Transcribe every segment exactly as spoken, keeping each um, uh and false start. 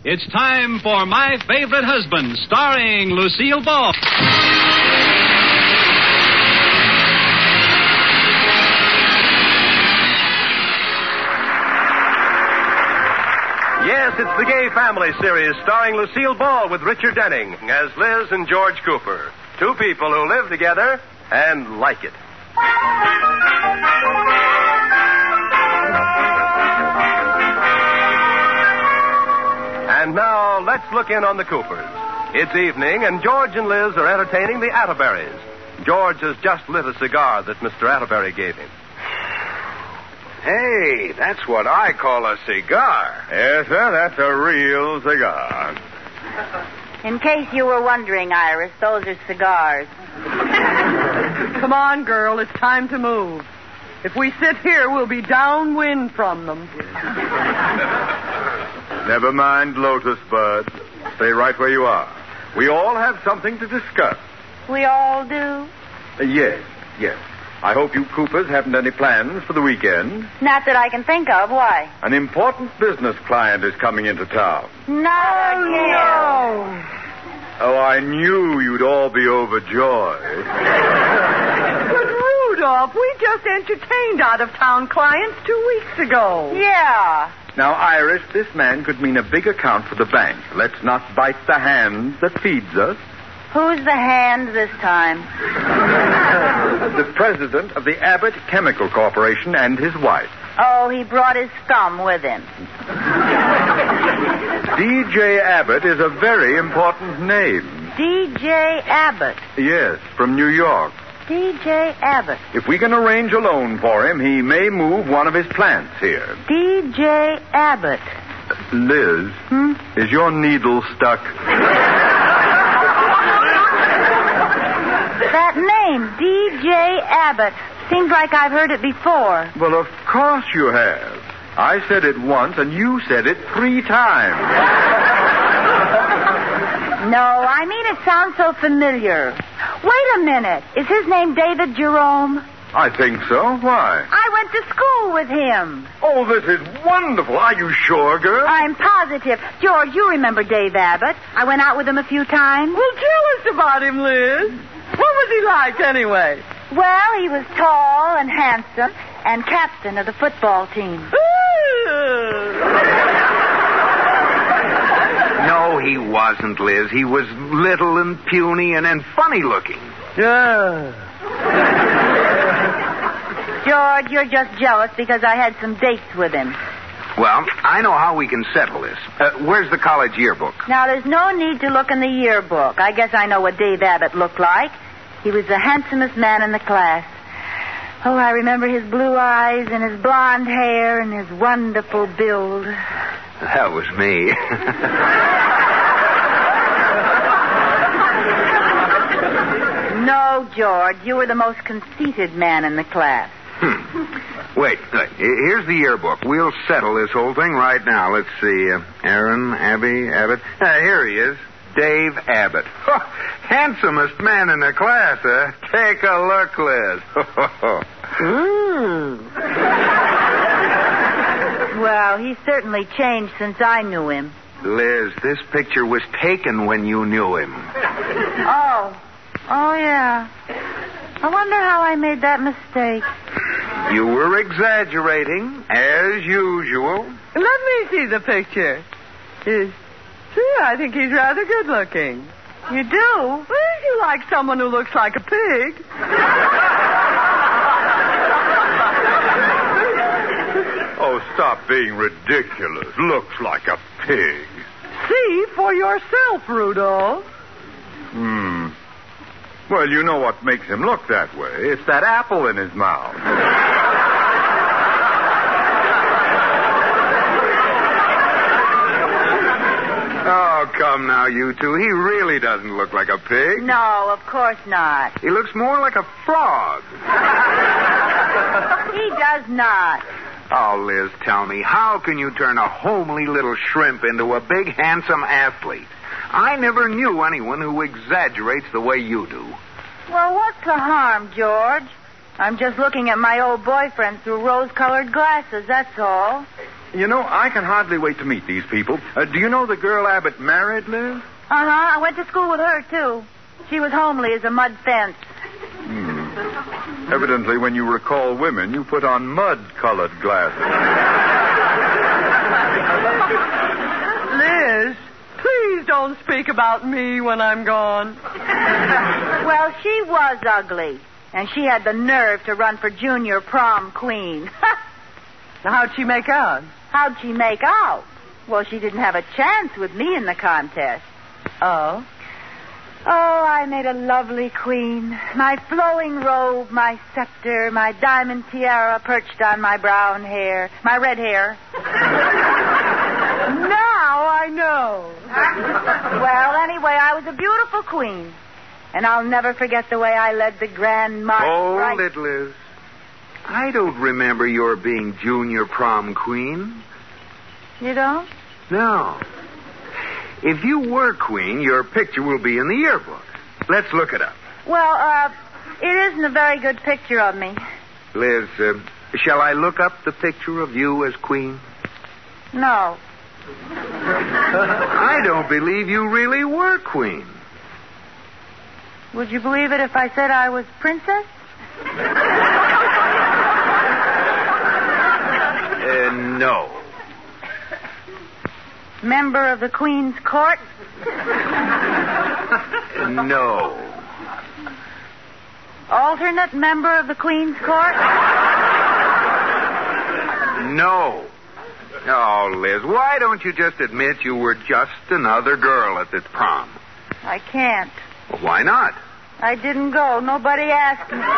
It's time for My Favorite Husband, starring Lucille Ball. Yes, it's the Gay Family series starring Lucille Ball with Richard Denning as Liz and George Cooper. Two people who live together and like it. And now, let's look in on the Coopers. It's evening, and George and Liz are entertaining the Atterberries. George has just lit a cigar that Mister Atterbury gave him. Hey, that's what I call a cigar. Yes, sir, that's a real cigar. In case you were wondering, Iris, those are cigars. Come on, girl, it's time to move. If we sit here, we'll be downwind from them. Never mind, Lotus Bud. Stay right where you are. We all have something to discuss. We all do? Uh, yes, yes. I hope you Coopers haven't any plans for the weekend. Not that I can think of. Why? An important business client is coming into town. Not Oh, again. no. Oh, I knew you'd all be overjoyed. But, Rudolph, we just entertained out-of-town clients two weeks ago. Yeah. Now, Iris, this man could mean a big account for the bank. Let's not bite the hand that feeds us. Who's the hand this time? The president of the Abbott Chemical Corporation and his wife. Oh, he brought his thumb with him. D J Abbott is a very important name. D J Abbott. Yes, from New York. D J Abbott. If we can arrange a loan for him, he may move one of his plants here. D J Abbott. Liz, Hmm? is your needle stuck? That name, D J Abbott. Seems like I've heard it before. Well, of course you have. I said it once, and you said it three times. No, I mean it sounds so familiar. Wait a minute. Is his name David Jerome? I think so. Why? I went to school with him. Oh, this is wonderful. Are you sure, girl? I'm positive. George, you remember Dave Abbott. I went out with him a few times. Well, tell us about him, Liz. What was he like, anyway? Well, he was tall and handsome and captain of the football team. No, he wasn't, Liz. He was little and puny and, and funny looking. Yeah. George, you're just jealous because I had some dates with him. Well, I know how we can settle this. Uh, where's the college yearbook? Now, there's no need to look in the yearbook. I guess I know what Dave Abbott looked like. He was the handsomest man in the class. Oh, I remember his blue eyes and his blonde hair and his wonderful build. That was me. No, George, you were the most conceited man in the class. Hmm. Wait, wait, here's the yearbook. We'll settle this whole thing right now. Let's see. Uh, Aaron, Abby, Abbott. Uh, here he is. Dave Abbott. Handsomest man in the class, huh? Take a look, Liz. Ooh. Well, he's certainly changed since I knew him. Liz, this picture was taken when you knew him. Oh. Oh, yeah. I wonder how I made that mistake. You were exaggerating, as usual. Let me see the picture. Uh, see, I think he's rather good looking. You do? Well, you like someone who looks like a pig. Oh, stop being ridiculous. Looks like a pig. See for yourself, Rudolph. Hmm. Well, you know what makes him look that way. It's that apple in his mouth. Oh, come now, you two. He really doesn't look like a pig. No, of course not. He looks more like a frog. He does not. Oh, Liz, tell me, how can you turn a homely little shrimp into a big, handsome athlete? I never knew anyone who exaggerates the way you do. Well, what's the harm, George? I'm just looking at my old boyfriend through rose-colored glasses, that's all. You know, I can hardly wait to meet these people. Uh, do you know the girl Abbott married, Liz? Uh-huh. I went to school with her, too. She was homely as a mud fence. Hmm. Evidently, when you recall women, you put on mud-colored glasses. Liz, please don't speak about me when I'm gone. Well, she was ugly, and she had the nerve to run for junior prom queen. Now, how'd she make out? How'd she make out? Well, she didn't have a chance with me in the contest. Oh? Oh, I made a lovely queen. My flowing robe, my scepter, my diamond tiara perched on my brown hair, my red hair. Now I know. Well, anyway, I was a beautiful queen. And I'll never forget the way I led the grand march. Hold right... it, Liz. I don't remember your being junior prom queen. You don't? No. If you were queen, your picture will be in the yearbook. Let's look it up. Well, uh, it isn't a very good picture of me. Liz, uh, shall I look up the picture of you as queen? No. I don't believe you really were queen. Would you believe it if I said I was princess? Uh, no. Member of the Queen's Court? Uh, no. Alternate member of the Queen's Court? No. Oh, Liz, why don't you just admit you were just another girl at this prom? I can't. Well, why not? I didn't go. Nobody asked me.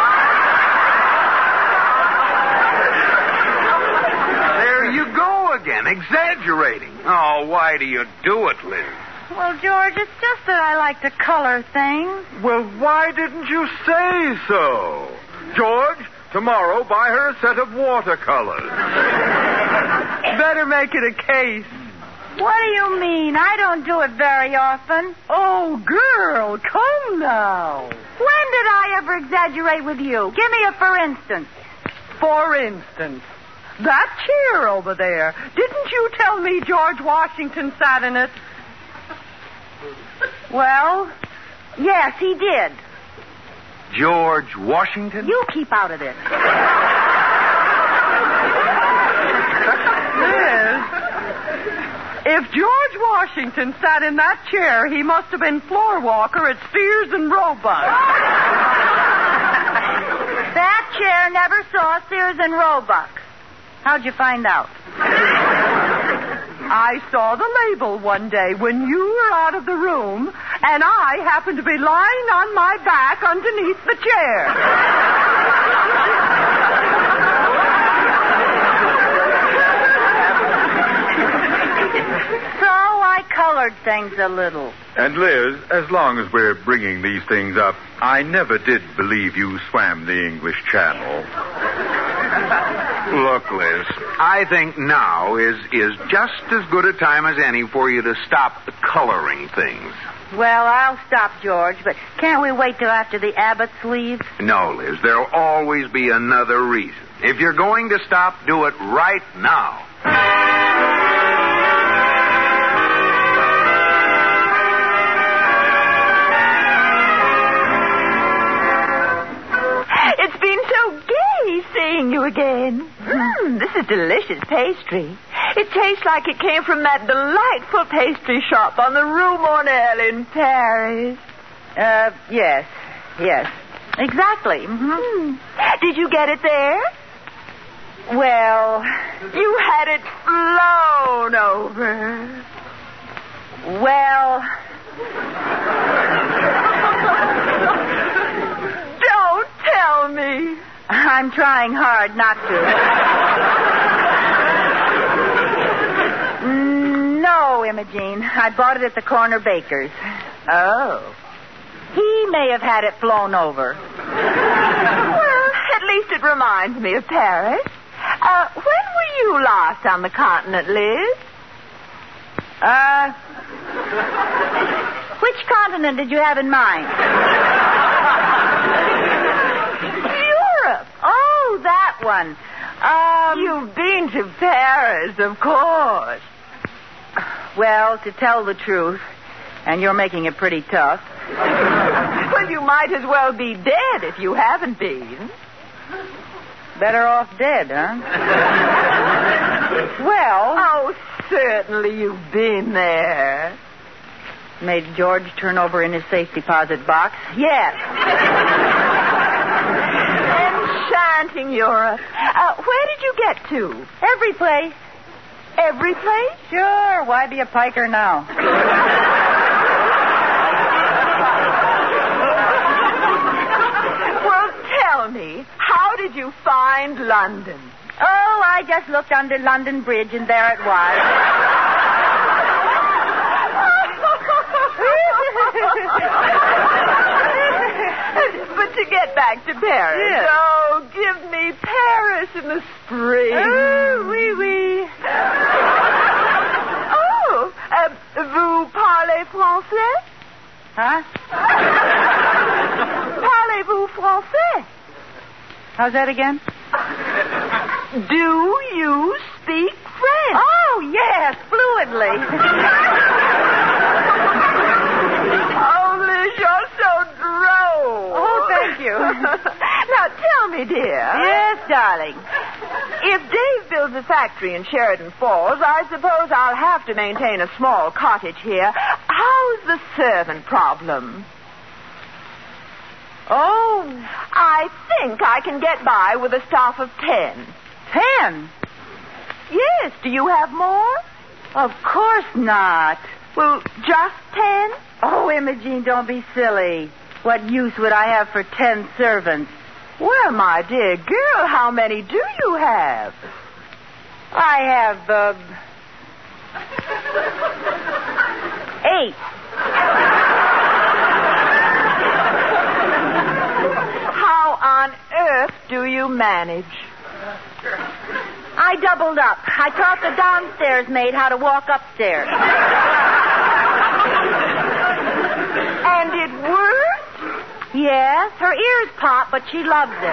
There you go again, exaggerating. Oh, why do you do it, Liz? Well, George, it's just that I like to color things. Well, why didn't you say so? George, tomorrow buy her a set of watercolors. Better make it a case. What do you mean? I don't do it very often. Oh, girl, come now. When did I ever exaggerate with you? Give me a for instance. For instance, that chair over there. Didn't you tell me George Washington sat in it? Well, yes, he did. George Washington? You keep out of this. Liz, if George Washington sat in that chair, he must have been floor walker at Sears and Roebuck. That chair never saw Sears and Roebuck. How'd you find out? I saw the label one day when you were out of the room, and I happened to be lying on my back underneath the chair. So I colored things a little. And Liz, as long as we're bringing these things up, I never did believe you swam the English Channel. Look, Liz, I think now is is just as good a time as any for you to stop coloring things. Well, I'll stop, George, but can't we wait till after the Abbotts leave? No, Liz, there'll always be another reason. If you're going to stop, do it right now. It's been so gay seeing you again. Mm, this is delicious pastry. It tastes like it came from that delightful pastry shop on the Rue Mornelle in Paris. Uh, yes. Yes. Exactly. Mm-hmm. Did you get it there? Well... You had it flown over. Well... Don't tell me. I'm trying hard not to. No, Imogene. I bought it at the corner baker's. Oh. He may have had it flown over. Well, at least it reminds me of Paris. Uh, when were you last on the continent, Liz? Uh, which continent did you have in mind? Europe. Oh, that one. Um, You've been to Paris, of course. Well, to tell the truth, and you're making it pretty tough. Well, you might as well be dead if you haven't been. Better off dead, huh? Well... Oh, certainly you've been there. Made George turn over in his safe deposit box? Yes. Enchanting, Europe. Uh, where did you get to? Every place. Every place? Sure. Why be a piker now? Well, tell me, how did you find London? Oh, I just looked under London Bridge, and there it was. But to get back to Paris. Yes. Oh, give me Paris in the spring. Oh, oui, oui. Oh, uh, vous parlez français? Huh? Parlez-vous français? How's that again? Do you speak French? Oh, yes, fluently. Oh, Liz, you're so droll. Oh, thank you. Now, tell me, dear. Yes, darling. If Dave builds a factory in Sheridan Falls, I suppose I'll have to maintain a small cottage here. How's the servant problem? Oh, I think I can get by with a staff of ten. ten? Yes. Do you have more? Of course not. Well, just ten? Oh, Imogene, don't be silly. What use would I have for ten servants? Well, my dear girl, how many do you have? I have, uh... eight. How on earth do you manage? I doubled up. I taught the downstairs maid how to walk upstairs. And it worked? Yes, her ears pop, but she loves it.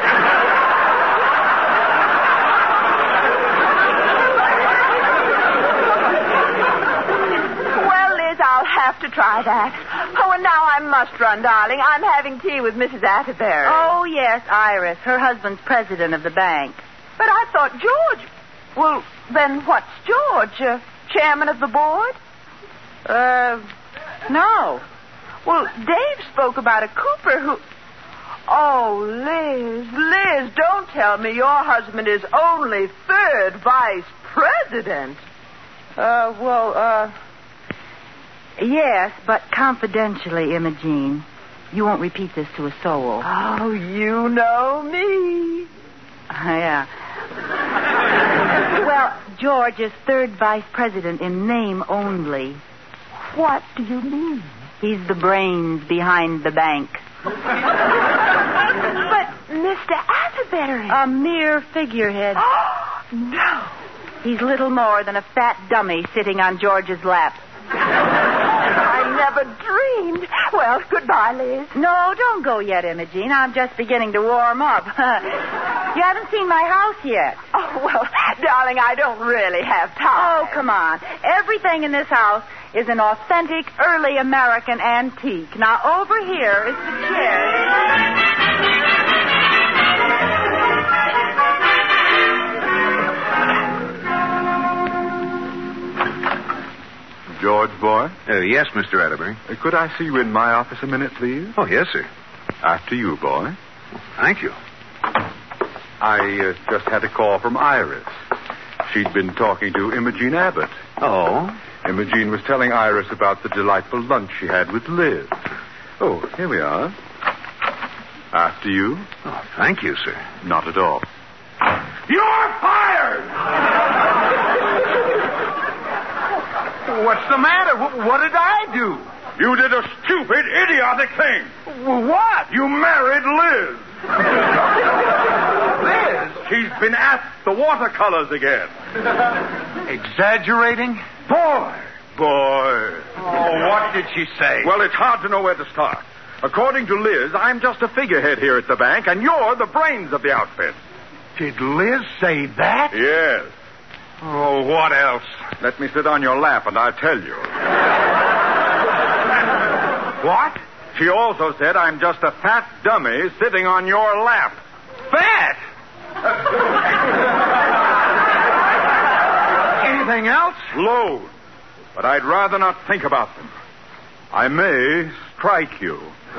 Well, Liz, I'll have to try that. Oh, and now I must run, darling. I'm having tea with Missus Atterbury. Oh, yes, Iris. Her husband's president of the bank. But I thought George... Well, then what's George? Uh, chairman of the board? Uh, no. Well, Dave spoke about a Cooper who... Oh, Liz, Liz, don't tell me your husband is only third vice president. Uh, well, uh... Yes, but confidentially, Imogene. You won't repeat this to a soul. Oh, you know me. Yeah. Well, George is third vice president in name only. What do you mean? He's the brains behind the bank. But Mister Atterbury... A mere figurehead. No. He's little more than a fat dummy sitting on George's lap. I never dreamed. Well, goodbye, Liz. No, don't go yet, Imogene. I'm just beginning to warm up. You haven't seen my house yet. Oh, well, darling, I don't really have time. Oh, come on. Everything in this house is an authentic early American antique. Now, over here is the chair. George, boy? Uh, yes, Mister Atterbury. Uh, could I see you in my office a minute, please? Oh, yes, sir. After you, boy. Thank you. I uh, just had a call from Iris. She'd been talking to Imogene Abbott. Oh? Imogene was telling Iris about the delightful lunch she had with Liz. Oh, here we are. After you? Oh, thank you, sir. Not at all. You're fired! What's the matter? What did I do? You did a stupid, idiotic thing. What? You married Liz. Liz? She's been at the watercolors again. Exaggerating? Boy, boy. Oh, what did she say? Well, it's hard to know where to start. According to Liz, I'm just a figurehead here at the bank, and you're the brains of the outfit. Did Liz say that? Yes. Oh, what else? Let me sit on your lap and I'll tell you. What? She also said I'm just a fat dummy sitting on your lap. Fat? Anything else? Loads. But I'd rather not think about them. I may strike you.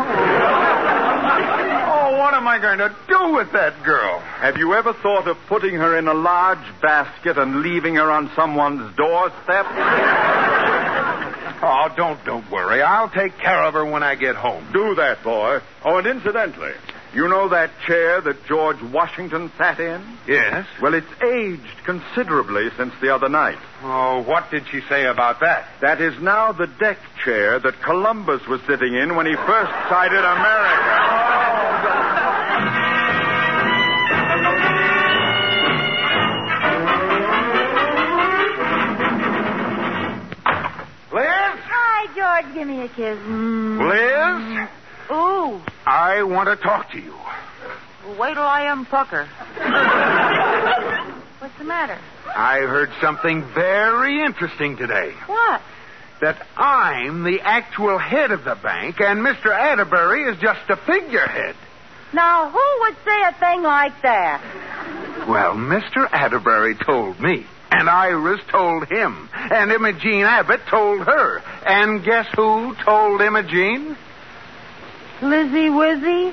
Oh, what am I going to do with that girl? Have you ever thought of putting her in a large basket and leaving her on someone's doorstep? Oh, don't, don't worry. I'll take care of her when I get home. Do that, boy. Oh, and incidentally, you know that chair that George Washington sat in? Yes? Well, it's aged considerably since the other night. Oh, what did she say about that? That is now the deck chair that Columbus was sitting in when he first sighted America. Liz? Hi, George. Give me a kiss. Mm. Liz? Ooh. I want to talk to you. Well, wait till I unpucker. What's the matter? I heard something very interesting today. What? That I'm the actual head of the bank and Mister Atterbury is just a figurehead. Now, who would say a thing like that? Well, Mister Atterbury told me, and Iris told him, and Imogene Abbott told her. And guess who told Imogene? Lizzie Wizzy?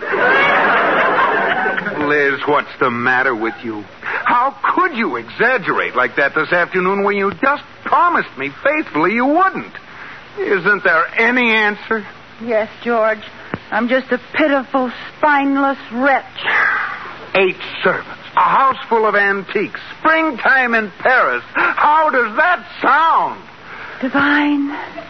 Liz, what's the matter with you? How could you exaggerate like that this afternoon when you just promised me faithfully you wouldn't? Isn't there any answer? Yes, George. I'm just a pitiful, spineless wretch. Eight servants, a house full of antiques, springtime in Paris. How does that sound? Divine.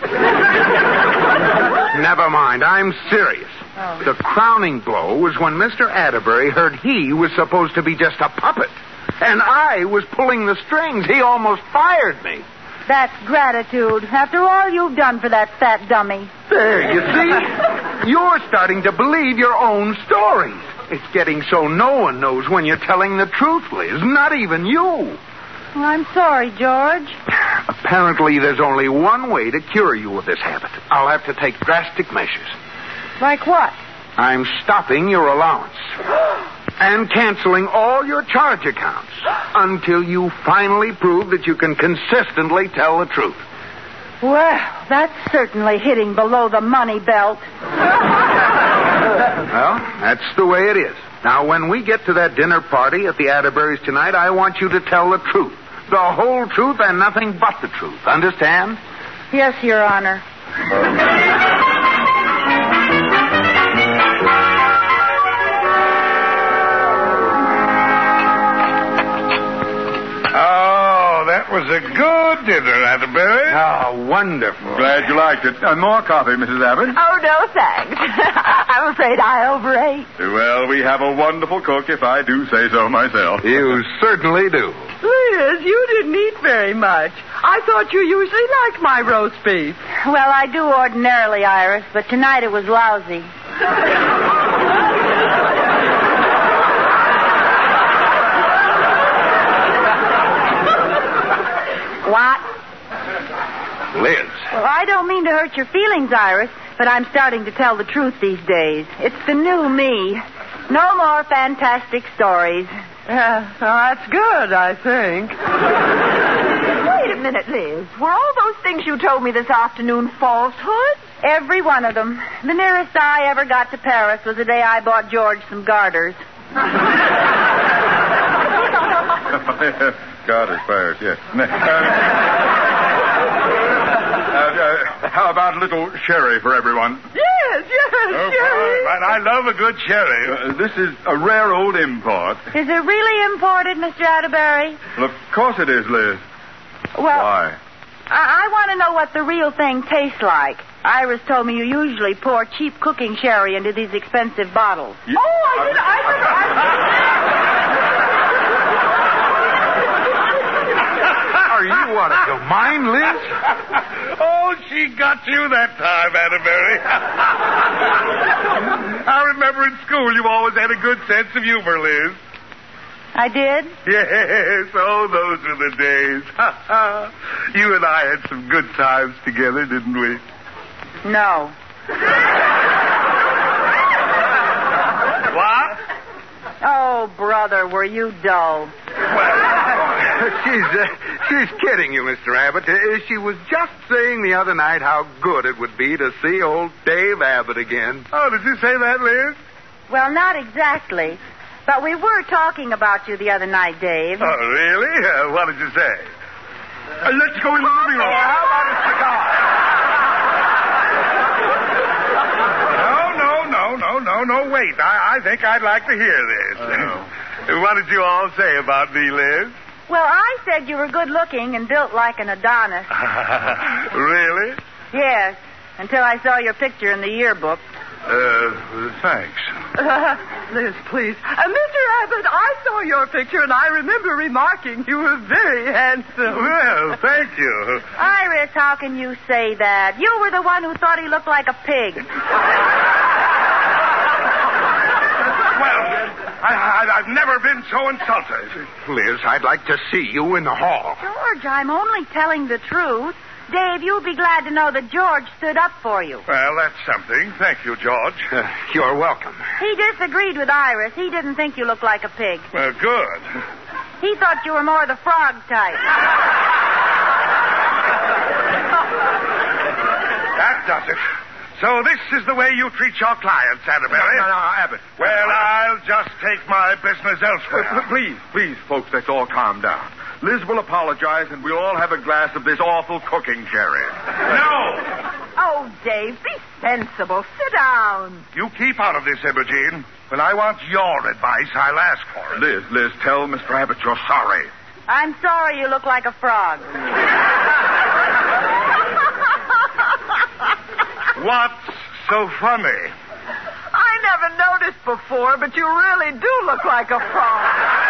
Never mind, I'm serious. Oh. The crowning blow was when Mister Atterbury heard he was supposed to be just a puppet, and I was pulling the strings. He almost fired me. That's gratitude, after all you've done for that fat dummy. There, you see? You're starting to believe your own stories. It's getting so no one knows when you're telling the truth, Liz, not even you. Well, I'm sorry, George. Apparently, there's only one way to cure you of this habit. I'll have to take drastic measures. Like what? I'm stopping your allowance and canceling all your charge accounts until you finally prove that you can consistently tell the truth. Well, that's certainly hitting below the money belt. Well, that's the way it is. Now, when we get to that dinner party at the Atterburys tonight, I want you to tell the truth. The whole truth and nothing but the truth. Understand? Yes, Your Honor. Was a good dinner, Atterbury. Oh, wonderful. Glad you liked it. Uh, more coffee, Missus Abbott. Oh, no, thanks. I'm afraid I overate. Well, we have a wonderful cook, if I do say so myself. You certainly do. Liz, you didn't eat very much. I thought you usually liked my roast beef. Well, I do ordinarily, Iris, but tonight it was lousy. What? Liz. Well, I don't mean to hurt your feelings, Iris, but I'm starting to tell the truth these days. It's the new me. No more fantastic stories. Uh, well, that's good, I think. Wait a minute, Liz. Were all those things you told me this afternoon falsehoods? Every one of them. The nearest I ever got to Paris was the day I bought George some garters. Garters, Paris, yes. Uh, uh, how about a little sherry for everyone? Yes, yes, Oh, sherry. but I love a good cherry. Uh, this is a rare old import. Is it really imported, Mister Atterbury? Well, of course it is, Liz. Well, Why? I, I want to know what the real thing tastes like. Iris told me you usually pour cheap cooking sherry into these expensive bottles. You- Oh, I did. I did. I Are you out of your mind, Liz? Oh, she got you that time, Atterbury. I remember in school you always had a good sense of humor, Liz. I did? Yes, oh, those were the days. You and I had some good times together, didn't we? No. What? Oh, brother, were you dull? Well, she's uh, she's kidding you, Mister Abbott. Uh, she was just saying the other night how good it would be to see old Dave Abbott again. Oh, did you say that, Liz? Well, not exactly. But we were talking about you the other night, Dave. Oh, really? Uh, what did you say? Uh, let's go in the living room. How about a cigar? No, no, no, no, no, wait. I, I think I'd like to hear this. Oh. What did you all say about me, Liz? Well, I said you were good-looking and built like an Adonis. Really? Yes, until I saw your picture in the yearbook. Uh, thanks. Uh, Liz, please. Uh, Mister Abbott, I saw your picture, and I remember remarking you were very handsome. Well, thank you. Iris, how can you say that? You were the one who thought he looked like a pig. Well, I, I, I've never been so insulted. Liz, I'd like to see you in the hall. George, I'm only telling the truth. Dave, you'll be glad to know that George stood up for you. Well, that's something. Thank you, George. Uh, you're welcome. He disagreed with Iris. He didn't think you looked like a pig. Well, good. He thought you were more the frog type. That does it. So this is the way you treat your clients, Atterbury? No, no, no, Abbott. Well, I'll just take my business elsewhere. Uh, please, please, folks, let's all calm down. Liz will apologize, and we'll all have a glass of this awful cooking sherry. No! Oh, Dave, be sensible. Sit down. You keep out of this, Imogene. When I want your advice, I'll ask for it. Liz, Liz, tell Mister Abbott you're sorry. I'm sorry you look like a frog. What's so funny? I never noticed before, but you really do look like a frog.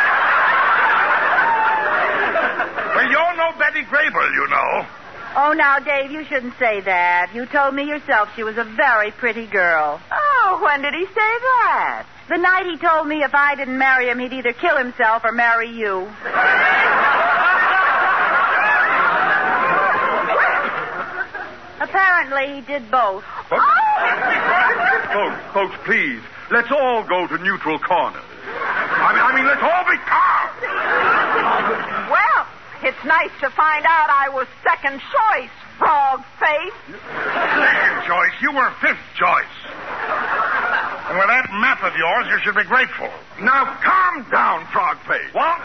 Well, you're no Betty Grable, you know. Oh, now, Dave, you shouldn't say that. You told me yourself she was a very pretty girl. Oh, when did he say that? The night he told me if I didn't marry him, he'd either kill himself or marry you. Apparently, he did both. Oh. folks, folks, please, let's all go to neutral corners. I mean, I mean, let's all be calm. Well, it's nice to find out I was second choice, frog face. Second choice? You were fifth choice. And with that map of yours, you should be grateful. Now, calm down, frog face. What?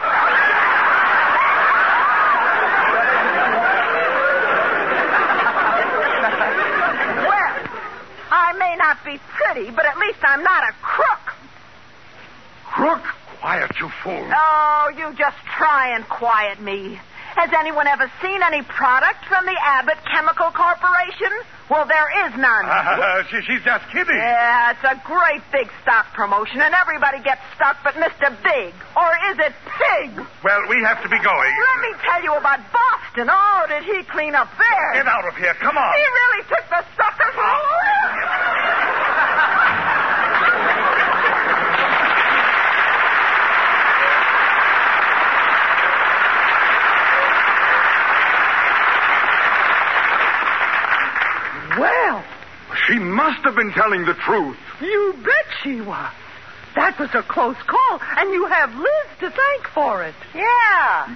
Well, I may not be pretty, but at least I'm not a crook. Crook? Quiet, you fool. Oh, you just try and quiet me. Has anyone ever seen any product from the Abbott Chemical Corporation? Well, there is none. Uh, she, she's just kidding. Yeah, it's a great big stock promotion, and everybody gets stuck but Mister Big. Or is it Pig? Well, we have to be going. Let me tell you about Boston. Oh, did he clean up there? Get out of here. Come on. He really took the suckers all Well, she must have been telling the truth. You bet she was. That was a close call, and you have Liz to thank for it. Yeah.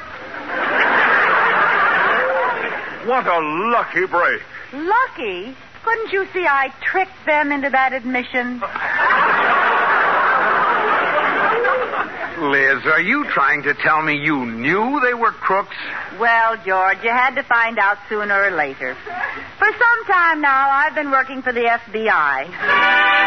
What a lucky break. Lucky? Couldn't you see I tricked them into that admission? Liz, are you trying to tell me you knew they were crooks? Well, George, you had to find out sooner or later. For some time now, I've been working for the F B I.